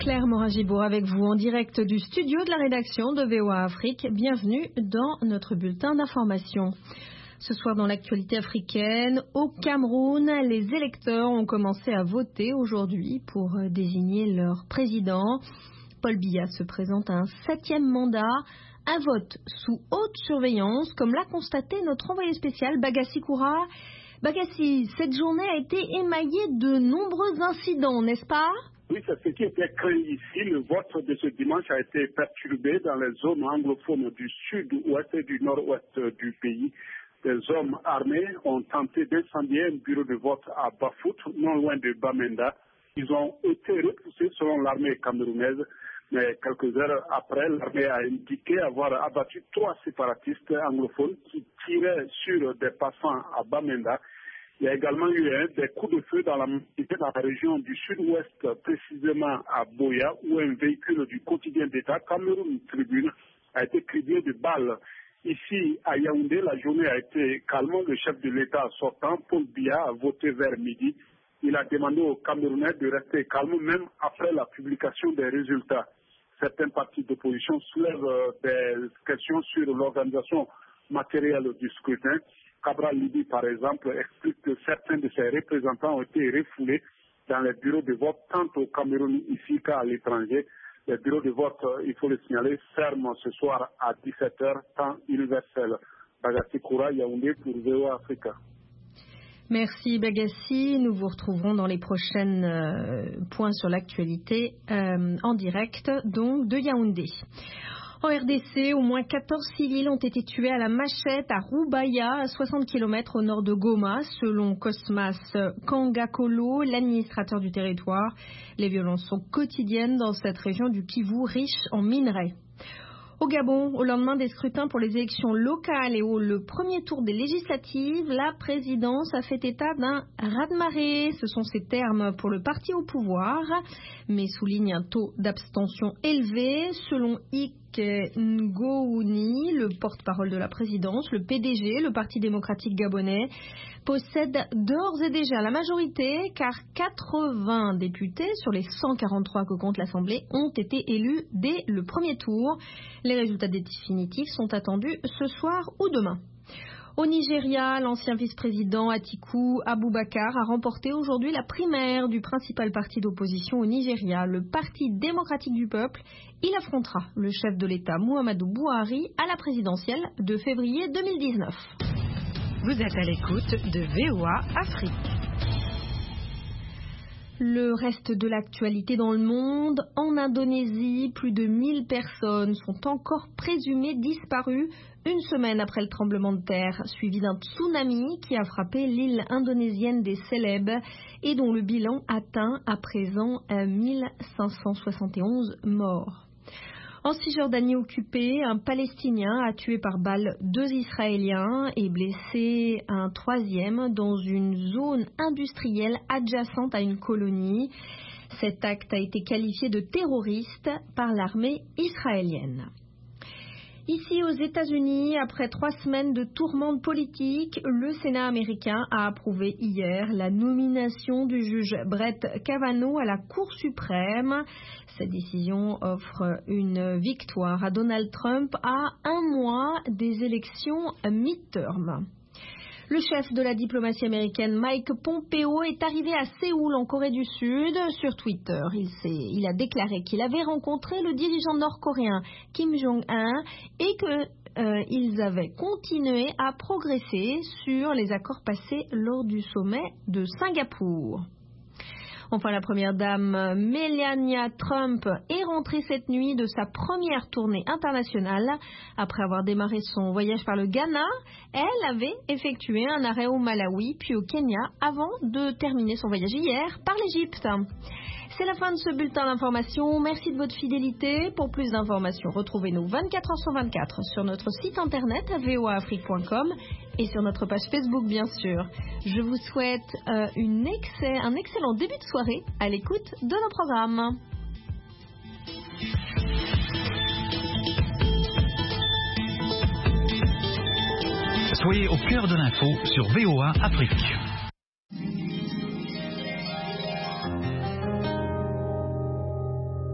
Claire Morin-Gibault avec vous en direct du studio de la rédaction de VOA Afrique. Bienvenue dans notre bulletin d'information. Ce soir dans l'actualité africaine, au Cameroun, les électeurs ont commencé à voter aujourd'hui pour désigner leur président. Paul Biya se présente à un 7e mandat, un vote sous haute surveillance, comme l'a constaté notre envoyé spécial Bagassi Koura. Bagassi, cette journée a été émaillée de nombreux incidents, n'est-ce pas ? Oui, c'est ce qui était craint ici. Le vote de ce dimanche a été perturbé dans les zones anglophones du sud-ouest et du nord-ouest du pays. Des hommes armés ont tenté d'incendier un bureau de vote à Bafout, non loin de Bamenda. Ils ont été repoussés selon l'armée camerounaise, mais quelques heures après, l'armée a indiqué avoir abattu 3 séparatistes anglophones qui tiraient sur des passants à Bamenda. Il y a également eu des coups de feu dans la région du sud-ouest, précisément à Boya, où un véhicule du quotidien d'État, Cameroun Tribune, a été criblé de balles. Ici, à Yaoundé, la journée a été calme. Le chef de l'État sortant, Paul Biya, a voté vers midi. Il a demandé aux Camerounais de rester calmes, même après la publication des résultats. Certains partis d'opposition soulèvent des questions sur l'organisation matérielle du scrutin. Cabral Libi, par exemple, explique que certains de ses représentants ont été refoulés dans les bureaux de vote, tant au Cameroun ici qu'à l'étranger. Les bureaux de vote, il faut le signaler, ferment ce soir à 17h, temps universel. Bagassi Koura, Yaoundé pour VOA Africa. Merci Bagassi. Nous vous retrouverons dans les prochains points sur l'actualité en direct donc de Yaoundé. En RDC, au moins 14 civils ont été tués à la machette à Roubaya, à 60 km au nord de Goma, selon Cosmas Kangakolo, l'administrateur du territoire. Les violences sont quotidiennes dans cette région du Kivu, riche en minerais. Au Gabon, au lendemain des scrutins pour les élections locales et le premier tour des législatives, la présidence a fait état d'un raz-de-marée. Ce sont ces termes pour le parti au pouvoir, mais souligne un taux d'abstention élevé. Selon Ike Ngouni, le porte-parole de la présidence, le PDG, le Parti démocratique gabonais, possède d'ores et déjà la majorité, car 80 députés sur les 143 que compte l'Assemblée ont été élus dès le premier tour. Les résultats définitifs sont attendus ce soir ou demain. Au Nigeria, l'ancien vice-président Atiku Abubakar a remporté aujourd'hui la primaire du principal parti d'opposition au Nigeria, le Parti démocratique du peuple. Il affrontera le chef de l'État Muhammadu Buhari à la présidentielle de février 2019. Vous êtes à l'écoute de VOA Afrique. Le reste de l'actualité dans le monde, en Indonésie, plus de 1000 personnes sont encore présumées disparues une semaine après le tremblement de terre, suivi d'un tsunami qui a frappé l'île indonésienne des Célèbes et dont le bilan atteint à présent 1571 morts. En Cisjordanie occupée, un Palestinien a tué par balle 2 Israéliens et blessé un 3e dans une zone industrielle adjacente à une colonie. Cet acte a été qualifié de terroriste par l'armée israélienne. Ici aux États-Unis, après 3 semaines de tourmente politique, le Sénat américain a approuvé hier la nomination du juge Brett Kavanaugh à la Cour suprême. Cette décision offre une victoire à Donald Trump à 1 mois des élections midterm. Le chef de la diplomatie américaine, Mike Pompeo, est arrivé à Séoul, en Corée du Sud. Sur Twitter, il a déclaré qu'il avait rencontré le dirigeant nord-coréen Kim Jong-un et qu'ils avaient continué à progresser sur les accords passés lors du sommet de Singapour. Enfin, la première dame Melania Trump est rentrée cette nuit de sa première tournée internationale. Après avoir démarré son voyage par le Ghana, elle avait effectué un arrêt au Malawi puis au Kenya avant de terminer son voyage hier par l'Égypte. C'est la fin de ce bulletin d'information. Merci de votre fidélité. Pour plus d'informations, retrouvez-nous 24h sur 24 sur notre site internet voaafrique.com et sur notre page Facebook, bien sûr. Je vous souhaite un excellent début de soirée à l'écoute de nos programmes. Soyez au cœur de l'info sur VOA Afrique.